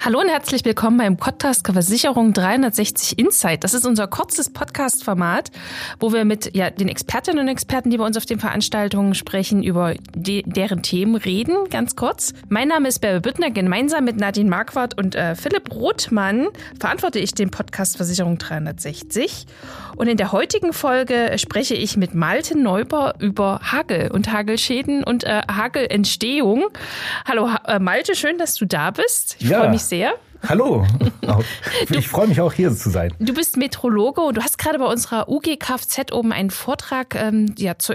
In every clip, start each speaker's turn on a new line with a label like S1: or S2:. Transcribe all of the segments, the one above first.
S1: Hallo und herzlich willkommen beim Podcast Versicherung 360 Insight. Das ist unser kurzes Podcast-Format, wo wir mit den Expertinnen und Experten, die bei uns auf den Veranstaltungen sprechen, über deren Themen reden, ganz kurz. Mein Name ist Bärbel Büttner. Gemeinsam mit Nadine Marquardt und Philipp Rothmann verantworte ich den Podcast Versicherung 360. Und in der heutigen Folge spreche ich mit Malte Neuber über Hagel und Hagelschäden und Hagelentstehung. Hallo Malte, schön, dass du da bist. Ich freue mich sehr.
S2: Hallo, ich freue mich auch hier zu sein.
S1: Du bist Meteorologe und du hast gerade bei unserer UG Kfz oben einen Vortrag zu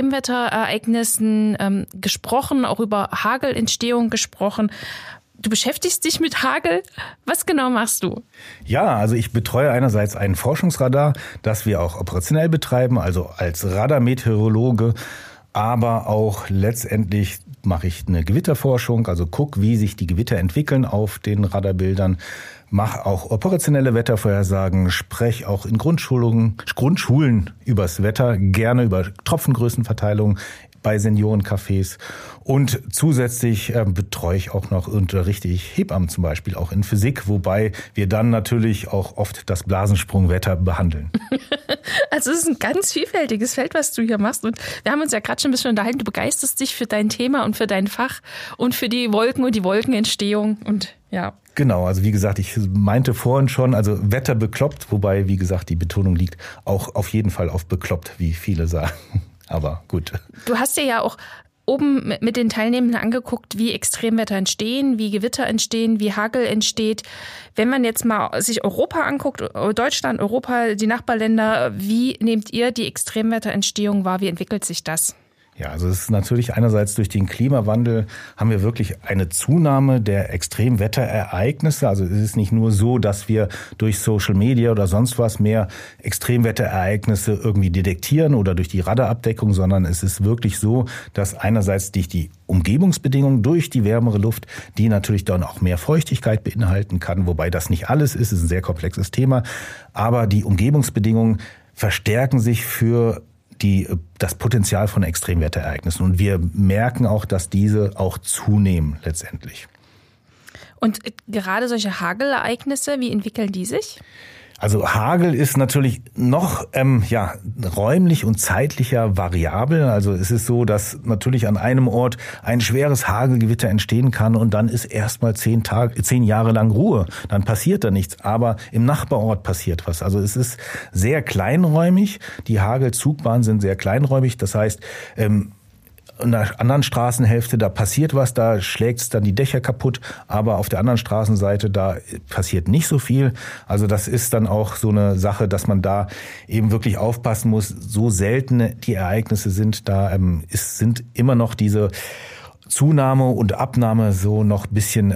S1: Extremwetterereignissen gesprochen, auch über Hagelentstehung gesprochen. Du beschäftigst dich mit Hagel. Was genau machst du?
S2: Ja, also ich betreue einerseits ein Forschungsradar, das wir auch operationell betreiben, also als Radarmeteorologe, aber auch letztendlich mache ich eine Gewitterforschung, also gucke, wie sich die Gewitter entwickeln auf den Radarbildern, mache auch operationelle Wettervorhersagen, spreche auch in Grundschulen übers Wetter, gerne über Tropfengrößenverteilung bei Seniorencafés und zusätzlich betreue ich auch noch, unterrichte ich Hebammen zum Beispiel auch in Physik, wobei wir dann natürlich auch oft das Blasensprungwetter behandeln.
S1: Also es ist ein ganz vielfältiges Feld, was du hier machst und wir haben uns ja gerade schon ein bisschen unterhalten, du begeisterst dich für dein Thema und für dein Fach und für die Wolken und die Wolkenentstehung und ja.
S2: Genau, also wie gesagt, ich meinte vorhin schon, also Wetter bekloppt, wobei, wie gesagt, die Betonung liegt auch auf jeden Fall auf bekloppt, wie viele sagen. Aber gut.
S1: Du hast dir ja auch oben mit den Teilnehmenden angeguckt, wie Extremwetter entstehen, wie Gewitter entstehen, wie Hagel entsteht. Wenn man jetzt mal sich Europa anguckt, Deutschland, Europa, die Nachbarländer, wie nehmt ihr die Extremwetterentstehung wahr? Wie entwickelt sich das?
S2: Ja, also es ist natürlich einerseits durch den Klimawandel haben wir wirklich eine Zunahme der Extremwetterereignisse. Also es ist nicht nur so, dass wir durch Social Media oder sonst was mehr Extremwetterereignisse irgendwie detektieren oder durch die Radarabdeckung, sondern es ist wirklich so, dass einerseits durch die Umgebungsbedingungen, durch die wärmere Luft, die natürlich dann auch mehr Feuchtigkeit beinhalten kann, wobei das nicht alles ist, es ist ein sehr komplexes Thema, aber die Umgebungsbedingungen verstärken sich für das Potenzial von Extremwetterereignissen. Und wir merken auch, dass diese auch zunehmen letztendlich.
S1: Und gerade solche Hagelereignisse, wie entwickeln die sich?
S2: Also Hagel ist natürlich noch räumlich und zeitlicher variabel. Also es ist so, dass natürlich an einem Ort ein schweres Hagelgewitter entstehen kann und dann ist erstmal 10 Jahre lang Ruhe. Dann passiert da nichts. Aber im Nachbarort passiert was. Also es ist sehr kleinräumig. Die Hagelzugbahnen sind sehr kleinräumig. Das heißt, in der anderen Straßenhälfte, da passiert was, da schlägt es dann die Dächer kaputt, aber auf der anderen Straßenseite, da passiert nicht so viel. Also das ist dann auch so eine Sache, dass man da eben wirklich aufpassen muss, so selten die Ereignisse sind, da sind immer noch diese Zunahme und Abnahme so noch ein bisschen,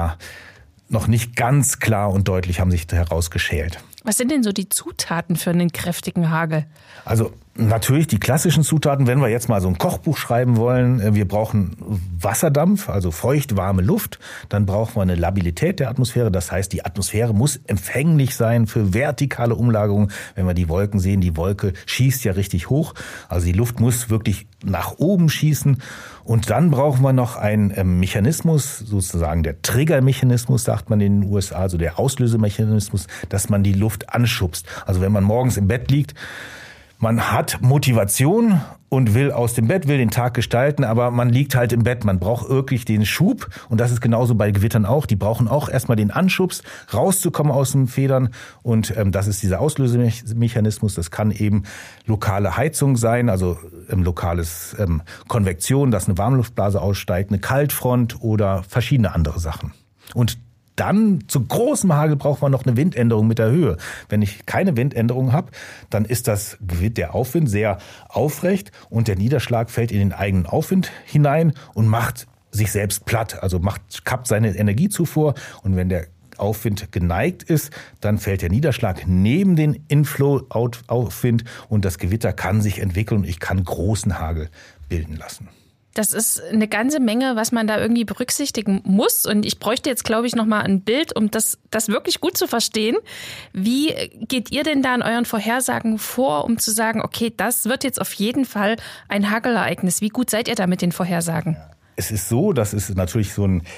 S2: noch nicht ganz klar und deutlich haben sich herausgeschält.
S1: Was sind denn so die Zutaten für einen kräftigen Hagel?
S2: Also natürlich die klassischen Zutaten, wenn wir jetzt mal so ein Kochbuch schreiben wollen. Wir brauchen Wasserdampf, also feucht, warme Luft. Dann brauchen wir eine Labilität der Atmosphäre. Das heißt, die Atmosphäre muss empfänglich sein für vertikale Umlagerungen. Wenn wir die Wolken sehen, die Wolke schießt ja richtig hoch. Also die Luft muss wirklich nach oben schießen. Und dann brauchen wir noch einen Mechanismus, sozusagen der Triggermechanismus, sagt man in den USA, also der Auslösemechanismus, dass man die Luft anschubst. Also wenn man morgens im Bett liegt, man hat Motivation und will aus dem Bett, will den Tag gestalten, aber man liegt halt im Bett. Man braucht wirklich den Schub und das ist genauso bei Gewittern auch. Die brauchen auch erstmal den Anschubs, rauszukommen aus den Federn und das ist dieser Auslösemechanismus. Das kann eben lokale Heizung sein, also lokales Konvektion, dass eine Warmluftblase aussteigt, eine Kaltfront oder verschiedene andere Sachen. Und dann zu großem Hagel braucht man noch eine Windänderung mit der Höhe. Wenn ich keine Windänderung habe, dann ist der Aufwind sehr aufrecht und der Niederschlag fällt in den eigenen Aufwind hinein und macht sich selbst platt, also kappt seine Energiezufuhr. Und wenn der Aufwind geneigt ist, dann fällt der Niederschlag neben den Inflow-Aufwind und das Gewitter kann sich entwickeln und ich kann großen Hagel bilden lassen.
S1: Das ist eine ganze Menge, was man da irgendwie berücksichtigen muss. Und ich bräuchte jetzt, glaube ich, nochmal ein Bild, um das wirklich gut zu verstehen. Wie geht ihr denn da in euren Vorhersagen vor, um zu sagen, okay, das wird jetzt auf jeden Fall ein Hagelereignis? Wie gut seid ihr da mit den Vorhersagen?
S2: Es ist so, das ist natürlich so ein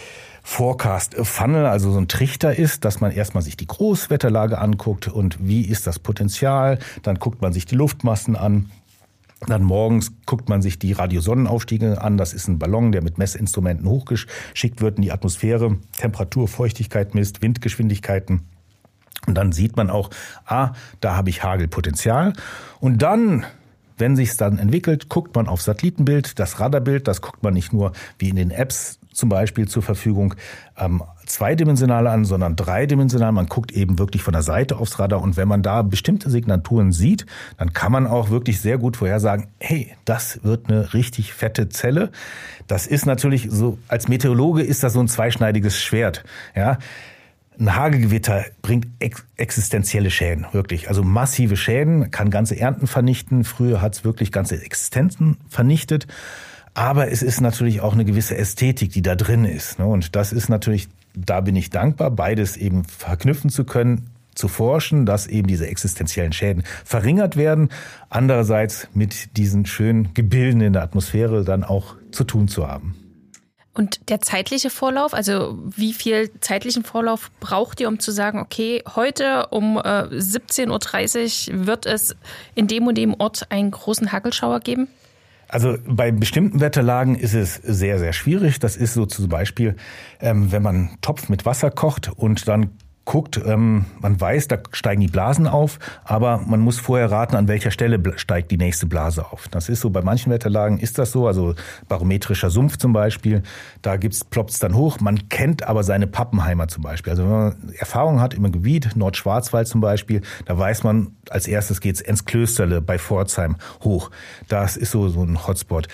S2: Forecast Funnel, also so ein Trichter ist, dass man erstmal sich die Großwetterlage anguckt und wie ist das Potenzial, dann guckt man sich die Luftmassen an. Dann morgens guckt man sich die Radiosonnenaufstiege an. Das ist ein Ballon, der mit Messinstrumenten hochgeschickt wird in die Atmosphäre, Temperatur, Feuchtigkeit misst, Windgeschwindigkeiten. Und dann sieht man auch, da habe ich Hagelpotenzial. Und dann, wenn sich's dann entwickelt, guckt man auf Satellitenbild, das Radarbild. Das guckt man nicht nur wie in den Apps zum Beispiel zur Verfügung zweidimensional an, sondern dreidimensional. Man guckt eben wirklich von der Seite aufs Radar. Und wenn man da bestimmte Signaturen sieht, dann kann man auch wirklich sehr gut vorhersagen, hey, das wird eine richtig fette Zelle. Das ist natürlich so, als Meteorologe ist das so ein zweischneidiges Schwert. Ja, ein Hagelgewitter bringt existenzielle Schäden, wirklich. Also massive Schäden, kann ganze Ernten vernichten. Früher hat es wirklich ganze Existenzen vernichtet. Aber es ist natürlich auch eine gewisse Ästhetik, die da drin ist. Und das ist natürlich, da bin ich dankbar, beides eben verknüpfen zu können, zu forschen, dass eben diese existenziellen Schäden verringert werden. Andererseits mit diesen schönen Gebilden in der Atmosphäre dann auch zu tun zu haben.
S1: Und der zeitliche Vorlauf, also wie viel zeitlichen Vorlauf braucht ihr, um zu sagen, okay, heute um 17.30 Uhr wird es in dem und dem Ort einen großen Hagelschauer geben?
S2: Also bei bestimmten Wetterlagen ist es sehr, sehr schwierig. Das ist so zum Beispiel, wenn man einen Topf mit Wasser kocht und dann guckt, man weiß, da steigen die Blasen auf, aber man muss vorher raten, an welcher Stelle steigt die nächste Blase auf. Das ist so, bei manchen Wetterlagen ist das so, also barometrischer Sumpf zum Beispiel, da ploppt's dann hoch. Man kennt aber seine Pappenheimer zum Beispiel. Also wenn man Erfahrung hat im Gebiet, Nordschwarzwald zum Beispiel, da weiß man, als erstes geht's ins Klösterle bei Pforzheim hoch. Das ist so ein Hotspot.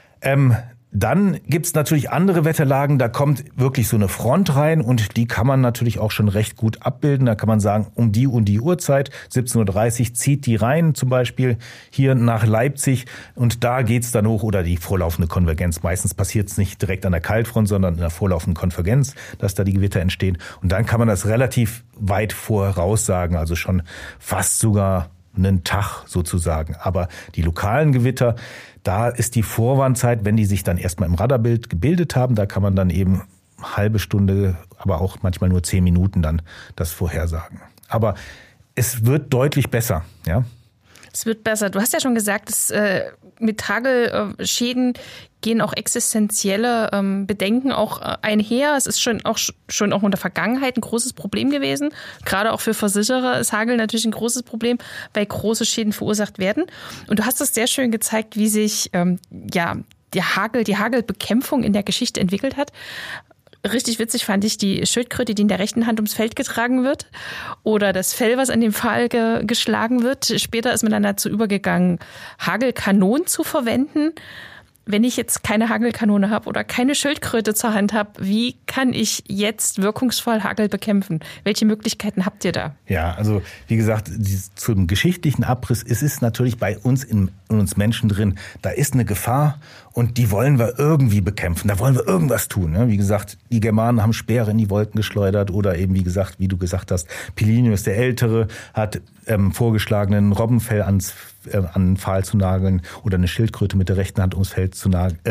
S2: Dann gibt's natürlich andere Wetterlagen, da kommt wirklich so eine Front rein und die kann man natürlich auch schon recht gut abbilden. Da kann man sagen, um die und die Uhrzeit, 17.30 Uhr, zieht die rein, zum Beispiel hier nach Leipzig und da geht's dann hoch oder die vorlaufende Konvergenz. Meistens passiert's nicht direkt an der Kaltfront, sondern in der vorlaufenden Konvergenz, dass da die Gewitter entstehen. Und dann kann man das relativ weit voraussagen, also schon fast sogar einen Tag sozusagen. Aber die lokalen Gewitter, da ist die Vorwarnzeit, wenn die sich dann erstmal im Radarbild gebildet haben, da kann man dann eben halbe Stunde, aber auch manchmal nur 10 Minuten dann das vorhersagen. Aber es wird deutlich besser, ja.
S1: Es wird besser. Du hast ja schon gesagt, dass mit Hagelschäden gehen auch existenzielle Bedenken auch einher. Es ist schon auch in der Vergangenheit ein großes Problem gewesen. Gerade auch für Versicherer ist Hagel natürlich ein großes Problem, weil große Schäden verursacht werden. Und du hast das sehr schön gezeigt, wie sich die Hagelbekämpfung in der Geschichte entwickelt hat. Richtig witzig fand ich die Schildkröte, die in der rechten Hand ums Feld getragen wird, oder das Fell, was an dem Pfahl geschlagen wird. Später ist man dann dazu übergegangen, Hagelkanonen zu verwenden. Wenn ich jetzt keine Hagelkanone habe oder keine Schildkröte zur Hand habe, wie kann ich jetzt wirkungsvoll Hagel bekämpfen? Welche Möglichkeiten habt ihr da?
S2: Ja, also wie gesagt, zum geschichtlichen Abriss, es ist natürlich bei uns in uns Menschen drin, da ist eine Gefahr und die wollen wir irgendwie bekämpfen, da wollen wir irgendwas tun. Ne? Wie gesagt, die Germanen haben Speere in die Wolken geschleudert oder eben, wie gesagt, wie du gesagt hast, Plinius der Ältere hat vorgeschlagen, ein Robbenfell an den Pfahl zu nageln oder eine Schildkröte mit der rechten Hand ums Feld zu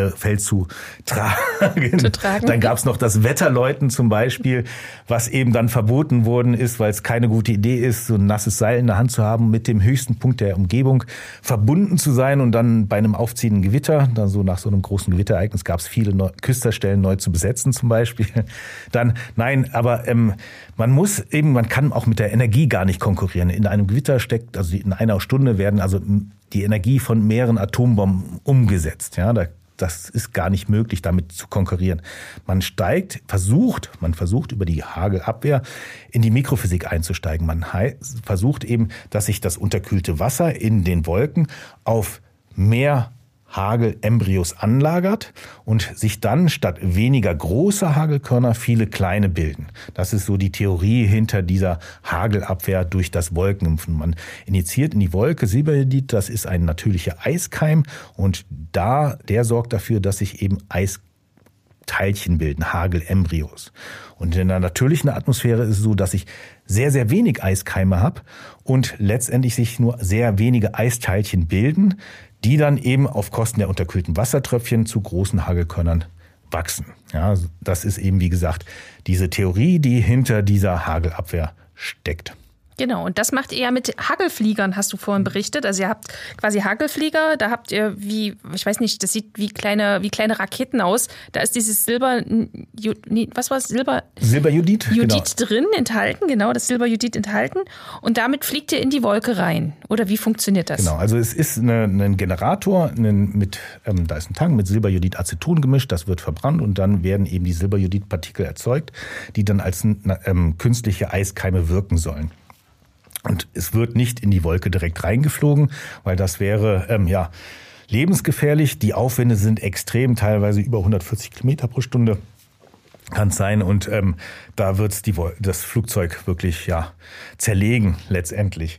S2: tragen. Dann gab es noch das Wetterläuten zum Beispiel, was eben dann verboten worden ist, weil es keine gute Idee ist, so ein nasses Seil in der Hand zu haben, mit dem höchsten Punkt der Umgebung verbunden zu sein und dann bei einem aufziehenden Gewitter, dann so nach so einem großen Gewitterereignis gab es viele Küsterstellen neu zu besetzen zum Beispiel. Dann, nein, aber man kann auch mit der Energie gar nicht konkurrieren. In einem Gewitter steckt, also in einer Stunde werden also die Energie von mehreren Atombomben umgesetzt. Ja, das ist gar nicht möglich, damit zu konkurrieren. Man versucht über die Hagelabwehr in die Mikrophysik einzusteigen. Man versucht eben, dass sich das unterkühlte Wasser in den Wolken auf mehr Hagelembryos anlagert und sich dann statt weniger großer Hagelkörner viele kleine bilden. Das ist so die Theorie hinter dieser Hagelabwehr durch das Wolkenimpfen. Man injiziert in die Wolke Silberidit, das ist ein natürlicher Eiskeim und der sorgt dafür, dass sich eben Eisteilchen bilden, Hagelembryos. Und in der natürlichen Atmosphäre ist es so, dass ich sehr, sehr wenig Eiskeime habe und letztendlich sich nur sehr wenige Eisteilchen bilden, die dann eben auf Kosten der unterkühlten Wassertröpfchen zu großen Hagelkörnern wachsen. Ja, das ist eben, wie gesagt, diese Theorie, die hinter dieser Hagelabwehr steckt.
S1: Genau, und das macht ihr ja mit Hagelfliegern, hast du vorhin berichtet. Also ihr habt quasi Hagelflieger, da habt ihr ich weiß nicht, das sieht wie kleine Raketen aus. Da ist dieses Silberjodid
S2: genau.
S1: drin, enthalten, genau, das Silberjodid enthalten. Und damit fliegt ihr in die Wolke rein. Oder wie funktioniert das?
S2: Genau, also es ist ein Generator, da ist ein Tank mit Silberjodidaceton gemischt, das wird verbrannt und dann werden eben die Silberjodidpartikel erzeugt, die dann als künstliche Eiskeime wirken sollen. Und es wird nicht in die Wolke direkt reingeflogen, weil das wäre lebensgefährlich. Die Aufwinde sind extrem, teilweise über 140 Kilometer pro Stunde kann es sein. Und da wird das Flugzeug wirklich zerlegen letztendlich.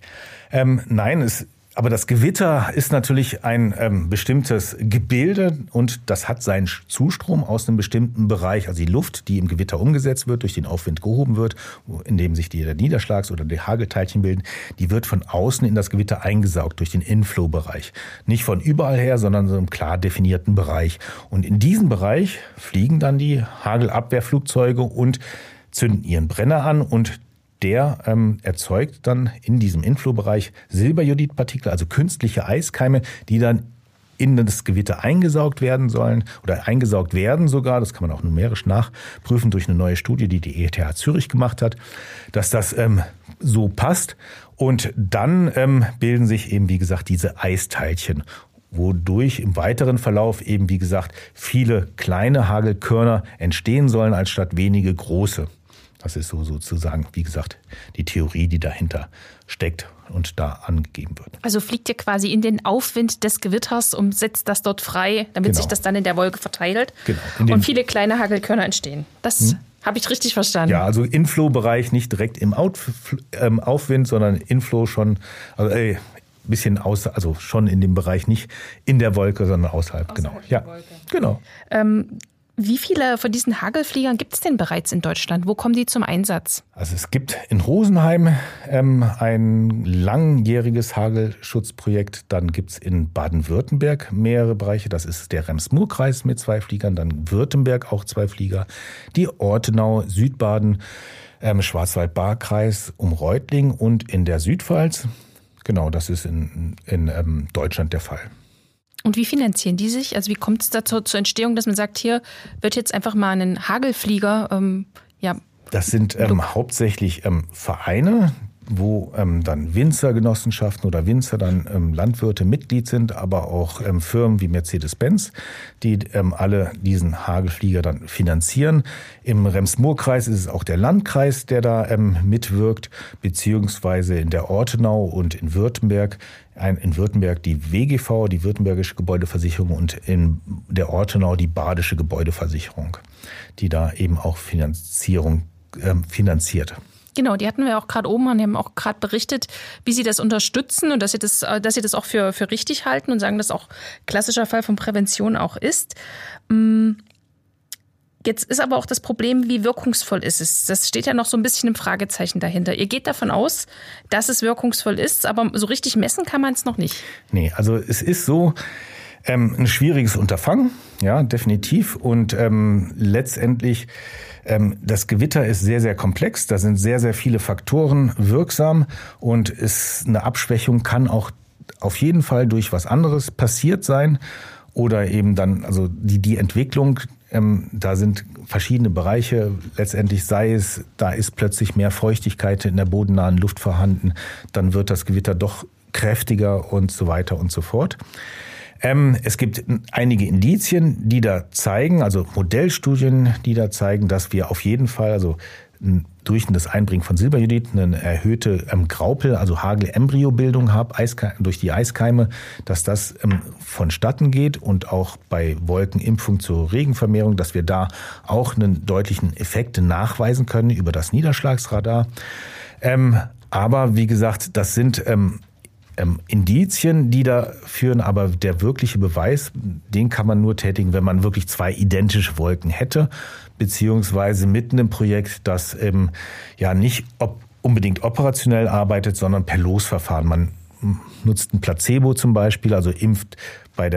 S2: Aber das Gewitter ist natürlich ein bestimmtes Gebilde und das hat seinen Zustrom aus einem bestimmten Bereich. Also die Luft, die im Gewitter umgesetzt wird, durch den Aufwind gehoben wird, indem sich der Niederschlags- oder die Hagelteilchen bilden, die wird von außen in das Gewitter eingesaugt durch den Inflow-Bereich. Nicht von überall her, sondern so einem klar definierten Bereich. Und in diesem Bereich fliegen dann die Hagelabwehrflugzeuge und zünden ihren Brenner an und der erzeugt dann in diesem Inflow-Bereich Silberjodidpartikel, also künstliche Eiskeime, die dann in das Gewitter eingesaugt werden sollen oder eingesaugt werden sogar. Das kann man auch numerisch nachprüfen durch eine neue Studie, die ETH Zürich gemacht hat, dass das so passt. Und dann bilden sich eben, wie gesagt, diese Eisteilchen, wodurch im weiteren Verlauf eben, wie gesagt, viele kleine Hagelkörner entstehen sollen, als statt wenige große. Das ist so sozusagen, wie gesagt, die Theorie, die dahinter steckt und da angegeben wird.
S1: Also fliegt ihr quasi in den Aufwind des Gewitters und setzt das dort frei, damit sich das dann in der Wolke verteilt und viele kleine Hagelkörner entstehen. Das habe ich richtig verstanden.
S2: Ja, also Inflow-Bereich nicht direkt im Aufwind, sondern Inflow schon, bisschen also schon in dem Bereich, nicht in der Wolke, sondern außerhalb. Genau.
S1: Der Wolke.
S2: Genau.
S1: Wie viele von diesen Hagelfliegern gibt es denn bereits in Deutschland? Wo kommen die zum Einsatz?
S2: Also es gibt in Rosenheim ein langjähriges Hagelschutzprojekt. Dann gibt es in Baden-Württemberg mehrere Bereiche. Das ist der Rems-Murr-Kreis mit 2 Fliegern, dann Württemberg auch 2 Flieger, die Ortenau, Südbaden, Schwarzwald-Baar-Kreis um Reutling und in der Südpfalz. Genau, das ist in Deutschland der Fall.
S1: Und wie finanzieren die sich? Also wie kommt es dazu zur Entstehung, dass man sagt, hier wird jetzt einfach mal ein Hagelflieger,
S2: Das sind hauptsächlich Vereine, wo dann Winzergenossenschaften oder Winzer dann Landwirte Mitglied sind, aber auch Firmen wie Mercedes-Benz, die alle diesen Hagelflieger dann finanzieren. Im Rems-Murr-Kreis ist es auch der Landkreis, der da mitwirkt, beziehungsweise in der Ortenau und in Württemberg die WGV, die Württembergische Gebäudeversicherung, und in der Ortenau die Badische Gebäudeversicherung, die da eben auch finanziert.
S1: Genau, die hatten wir auch gerade oben und die haben auch gerade berichtet, wie sie das unterstützen und dass sie das auch für richtig halten und sagen, dass auch klassischer Fall von Prävention auch ist. Jetzt ist aber auch das Problem, wie wirkungsvoll ist es? Das steht ja noch so ein bisschen im Fragezeichen dahinter. Ihr geht davon aus, dass es wirkungsvoll ist, aber so richtig messen kann man es noch nicht. Nee,
S2: also es ist so ein schwieriges Unterfangen, ja, definitiv. Und letztendlich, das Gewitter ist sehr, sehr komplex. Da sind sehr, sehr viele Faktoren wirksam und eine Abschwächung kann auch auf jeden Fall durch was anderes passiert sein oder eben dann, also die Entwicklung. Da sind verschiedene Bereiche. Letztendlich da ist plötzlich mehr Feuchtigkeit in der bodennahen Luft vorhanden. Dann wird das Gewitter doch kräftiger und so weiter und so fort. Es gibt einige Indizien, die da zeigen, also Modellstudien, die da zeigen, dass wir auf jeden Fall, also durch das Einbringen von Silberjodid eine erhöhte Graupel, also Hagel-Embryobildung haben, durch die Eiskeime, dass das vonstatten geht und auch bei Wolkenimpfung zur Regenvermehrung, dass wir da auch einen deutlichen Effekt nachweisen können über das Niederschlagsradar. Aber wie gesagt, das sind Indizien, die da führen, aber der wirkliche Beweis, den kann man nur tätigen, wenn man wirklich 2 identische Wolken hätte, beziehungsweise mitten im Projekt, das nicht unbedingt operationell arbeitet, sondern per Losverfahren. Man nutzt ein Placebo zum Beispiel, also impft bei der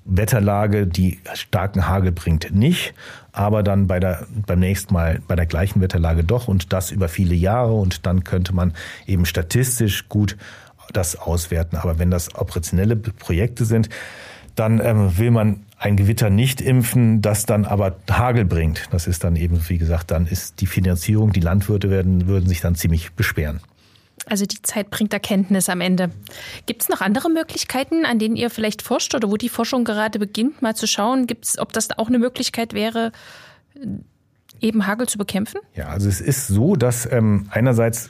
S2: Wetterlage, die starken Hagel bringt, nicht, aber dann beim nächsten Mal bei der gleichen Wetterlage doch und das über viele Jahre und dann könnte man eben statistisch gut das auswerten. Aber wenn das operationelle Projekte sind, dann will man ein Gewitter nicht impfen, das dann aber Hagel bringt. Das ist dann eben, wie gesagt, dann ist die Finanzierung, die Landwirte würden sich dann ziemlich beschweren.
S1: Also die Zeit bringt Erkenntnis am Ende. Gibt es noch andere Möglichkeiten, an denen ihr vielleicht forscht oder wo die Forschung gerade beginnt, mal zu schauen, ob das auch eine Möglichkeit wäre, eben Hagel zu bekämpfen?
S2: Ja, also es ist so, dass einerseits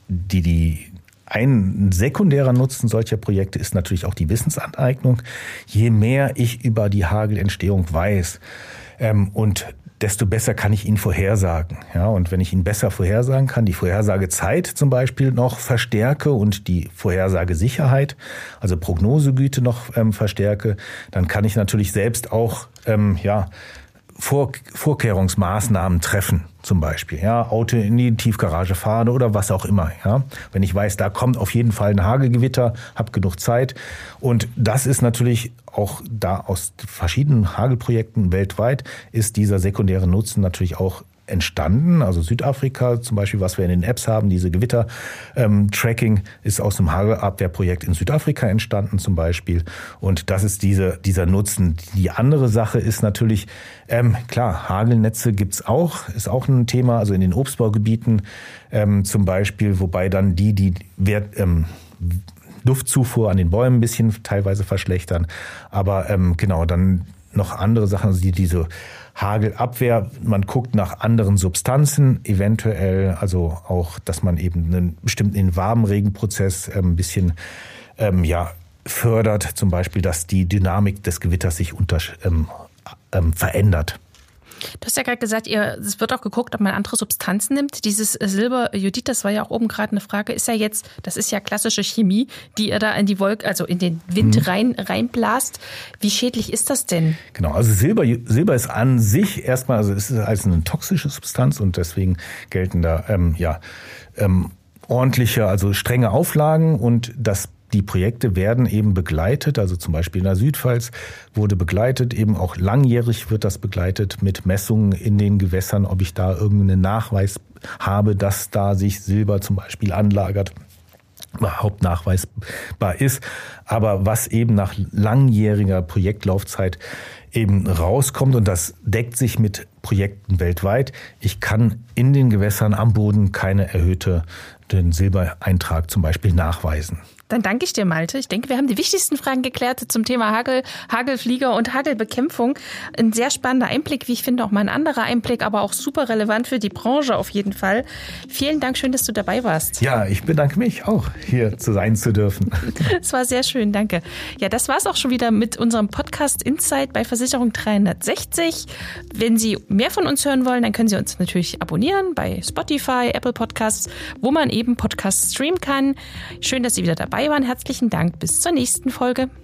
S2: ein sekundärer Nutzen solcher Projekte ist natürlich auch die Wissensaneignung. Je mehr ich über die Hagelentstehung weiß und desto besser kann ich ihn vorhersagen. Ja, und wenn ich ihn besser vorhersagen kann, die Vorhersagezeit zum Beispiel noch verstärke und die Vorhersagesicherheit, also Prognosegüte noch verstärke, dann kann ich natürlich selbst auch Vorkehrungsmaßnahmen treffen, zum Beispiel. Ja, Auto in die Tiefgarage fahren oder was auch immer. Ja, wenn ich weiß, da kommt auf jeden Fall ein Hagelgewitter, habe genug Zeit. Und das ist natürlich auch da aus verschiedenen Hagelprojekten weltweit ist dieser sekundäre Nutzen natürlich auch entstanden. Also Südafrika zum Beispiel, was wir in den Apps haben, diese Gewitter-Tracking ist aus einem Hagelabwehrprojekt in Südafrika entstanden zum Beispiel. Und das ist dieser Nutzen. Die andere Sache ist natürlich, klar, Hagelnetze gibt's auch, ist auch ein Thema, also in den Obstbaugebieten zum Beispiel, wobei dann die Luftzufuhr an den Bäumen ein bisschen teilweise verschlechtern. Aber genau, dann noch andere Sachen, also diese Hagelabwehr, man guckt nach anderen Substanzen, eventuell, also auch, dass man eben einen bestimmten Warmregenprozess ein bisschen fördert, zum Beispiel, dass die Dynamik des Gewitters sich verändert.
S1: Du hast ja gerade gesagt, es wird auch geguckt, ob man andere Substanzen nimmt. Dieses Silberjodid, das war ja auch oben gerade eine Frage, das ist ja klassische Chemie, die ihr da in die Wolke, also in den Wind reinblast. Wie schädlich ist das denn?
S2: Genau, also Silber ist an sich erstmal, also es ist als eine toxische Substanz und deswegen gelten da ordentliche, also strenge Auflagen und die Projekte werden eben begleitet, also zum Beispiel in der Südpfalz wurde begleitet, eben auch langjährig wird das begleitet mit Messungen in den Gewässern, ob ich da irgendeinen Nachweis habe, dass da sich Silber zum Beispiel anlagert, überhaupt nachweisbar ist. Aber was eben nach langjähriger Projektlaufzeit eben rauskommt, und das deckt sich mit Projekten weltweit, ich kann in den Gewässern am Boden keine den Silbereintrag zum Beispiel nachweisen.
S1: Dann danke ich dir, Malte. Ich denke, wir haben die wichtigsten Fragen geklärt zum Thema Hagel, Hagelflieger und Hagelbekämpfung. Ein sehr spannender Einblick, wie ich finde, auch mal ein anderer Einblick, aber auch super relevant für die Branche auf jeden Fall. Vielen Dank, schön, dass du dabei warst.
S2: Ja, ich bedanke mich auch, hier sein zu dürfen.
S1: Es war sehr schön, danke. Ja, das war's auch schon wieder mit unserem Podcast Insight bei Versicherung 360. Wenn Sie mehr von uns hören wollen, dann können Sie uns natürlich abonnieren bei Spotify, Apple Podcasts, wo man eben Podcasts streamen kann. Schön, dass Sie wieder dabei waren. Herzlichen Dank. Bis zur nächsten Folge.